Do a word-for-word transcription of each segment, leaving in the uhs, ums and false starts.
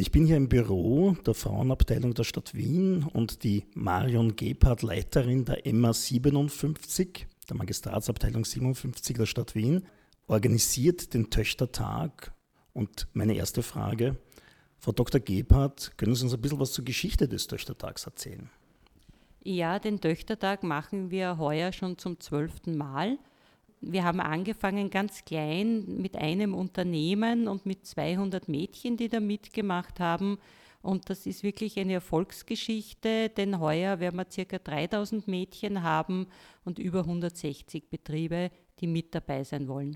Ich bin hier im Büro der Frauenabteilung der Stadt Wien und die Marion Gebhardt, Leiterin der M A siebenundfünfzig, der Magistratsabteilung siebenundfünfzig der Stadt Wien, organisiert den Töchtertag. Und meine erste Frage, Frau Doktor Gebhardt, können Sie uns ein bisschen was zur Geschichte des Töchtertags erzählen? Ja, den Töchtertag machen wir heuer schon zum zwölften Mal. Wir haben angefangen ganz klein mit einem Unternehmen und mit zweihundert Mädchen, die da mitgemacht haben. Und das ist wirklich eine Erfolgsgeschichte, denn heuer werden wir ca. dreitausend Mädchen haben und über hundertsechzig Betriebe, die mit dabei sein wollen.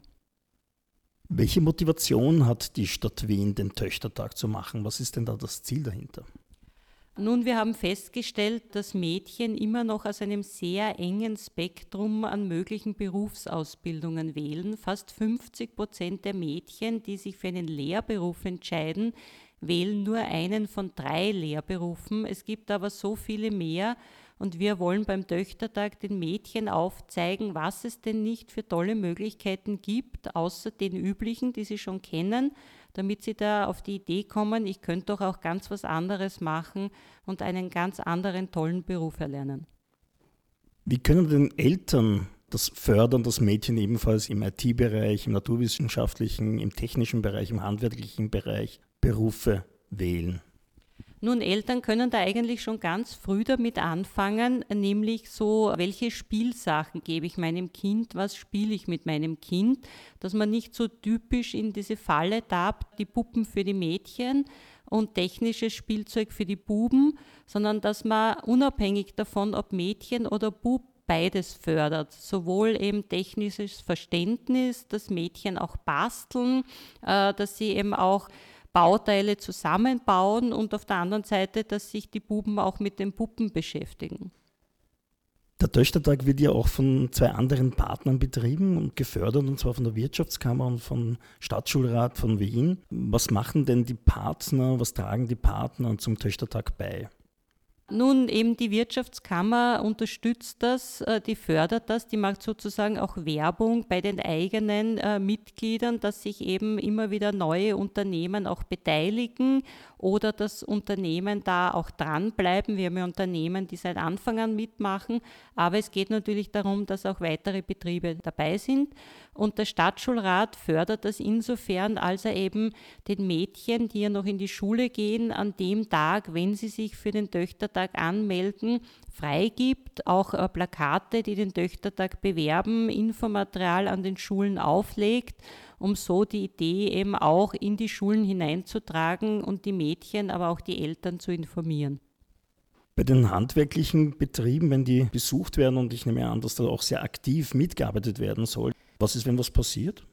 Welche Motivation hat die Stadt Wien, den Töchtertag zu machen? Was ist denn da das Ziel dahinter? Nun, wir haben festgestellt, dass Mädchen immer noch aus einem sehr engen Spektrum an möglichen Berufsausbildungen wählen. Fast fünfzig Prozent der Mädchen, die sich für einen Lehrberuf entscheiden, wählen nur einen von drei Lehrberufen. Es gibt aber so viele mehr und wir wollen beim Töchtertag den Mädchen aufzeigen, was es denn nicht für tolle Möglichkeiten gibt, außer den üblichen, die sie schon kennen, damit sie da auf die Idee kommen, ich könnte doch auch ganz was anderes machen und einen ganz anderen tollen Beruf erlernen. Wie können denn Eltern das fördern, dass Mädchen ebenfalls im I T-Bereich, im naturwissenschaftlichen, im technischen Bereich, im handwerklichen Bereich Berufe wählen? Nun, Eltern können da eigentlich schon ganz früh damit anfangen, nämlich so, welche Spielsachen gebe ich meinem Kind, was spiele ich mit meinem Kind, dass man nicht so typisch in diese Falle tappt, die Puppen für die Mädchen und technisches Spielzeug für die Buben, sondern dass man unabhängig davon, ob Mädchen oder Bub, beides fördert, sowohl eben technisches Verständnis, dass Mädchen auch basteln, äh, dass sie eben auch Bauteile zusammenbauen und auf der anderen Seite, dass sich die Buben auch mit den Puppen beschäftigen. Der Töchtertag wird ja auch von zwei anderen Partnern betrieben und gefördert, und zwar von der Wirtschaftskammer und vom Stadtschulrat von Wien. Was machen denn die Partner, was tragen die Partner zum Töchtertag bei? Nun, eben die Wirtschaftskammer unterstützt das, die fördert das, die macht sozusagen auch Werbung bei den eigenen äh, Mitgliedern, dass sich eben immer wieder neue Unternehmen auch beteiligen oder das Unternehmen da auch dranbleiben. Wir haben ja Unternehmen, die seit Anfang an mitmachen, aber es geht natürlich darum, dass auch weitere Betriebe dabei sind. Und der Stadtschulrat fördert das insofern, als er eben den Mädchen, die ja noch in die Schule gehen, an dem Tag, wenn sie sich für den Töchtertag anmelden, freigibt, auch äh, Plakate, die den Töchtertag bewerben, Infomaterial an den Schulen auflegt, um so die Idee eben auch in die Schulen hineinzutragen und die Mädchen, aber auch die Eltern zu informieren. Bei den handwerklichen Betrieben, wenn die besucht werden, und ich nehme an, dass da auch sehr aktiv mitgearbeitet werden soll, was ist, wenn was passiert?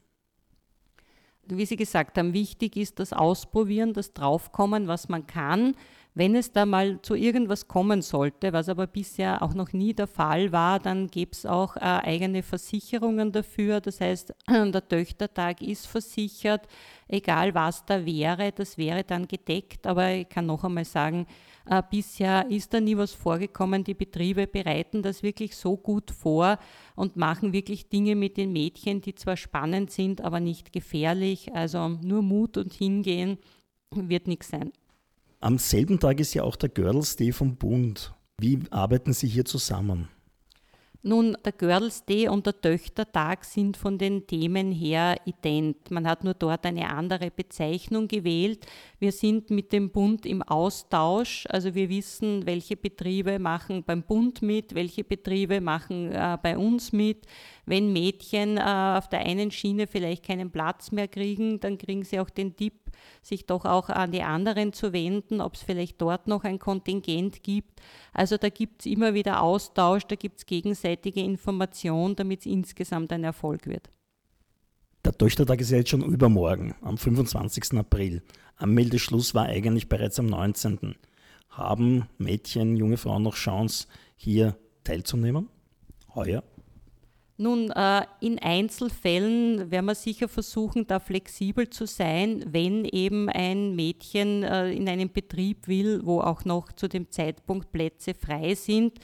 Wie Sie gesagt haben, wichtig ist das Ausprobieren, das Draufkommen, was man kann. Wenn es da mal zu irgendwas kommen sollte, was aber bisher auch noch nie der Fall war, dann gäbe es auch äh, eigene Versicherungen dafür. Das heißt, der Töchtertag ist versichert, egal was da wäre, das wäre dann gedeckt. Aber ich kann noch einmal sagen, äh, bisher ist da nie was vorgekommen. Die Betriebe bereiten das wirklich so gut vor und machen wirklich Dinge mit den Mädchen, die zwar spannend sind, aber nicht gefährlich. Also nur Mut und Hingehen wird nichts sein. Am selben Tag ist ja auch der Girls Day vom Bund. Wie arbeiten Sie hier zusammen? Nun, der Girls Day und der Töchtertag sind von den Themen her ident. Man hat nur dort eine andere Bezeichnung gewählt. Wir sind mit dem Bund im Austausch, also wir wissen, welche Betriebe machen beim Bund mit, welche Betriebe machen äh, bei uns mit. Wenn Mädchen äh, auf der einen Schiene vielleicht keinen Platz mehr kriegen, dann kriegen sie auch den Tipp, sich doch auch an die anderen zu wenden, ob es vielleicht dort noch ein Kontingent gibt. Also da gibt es immer wieder Austausch, da gibt es gegenseitige Information, damit es insgesamt ein Erfolg wird. Der Töchtertag ist ja jetzt schon übermorgen, am fünfundzwanzigsten April. Anmeldeschluss war eigentlich bereits am neunzehnten Haben Mädchen, junge Frauen noch Chance, hier teilzunehmen? Heuer? Nun, äh, in Einzelfällen werden wir sicher versuchen, da flexibel zu sein, wenn eben ein Mädchen äh, in einen Betrieb will, wo auch noch zu dem Zeitpunkt Plätze frei sind.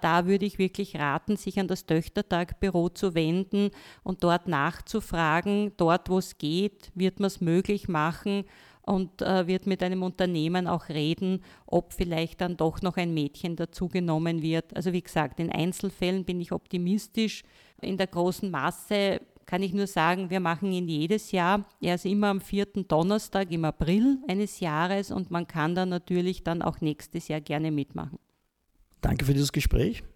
da würde ich wirklich raten, sich an das Töchtertagbüro zu wenden und dort nachzufragen. Dort, wo es geht, wird man es möglich machen und äh, wird mit einem Unternehmen auch reden, ob vielleicht dann doch noch ein Mädchen dazugenommen wird. Also wie gesagt, in Einzelfällen bin ich optimistisch. In der großen Masse kann ich nur sagen, wir machen ihn jedes Jahr. Er ist immer am vierten Donnerstag im April eines Jahres und man kann da natürlich dann auch nächstes Jahr gerne mitmachen. Danke für dieses Gespräch.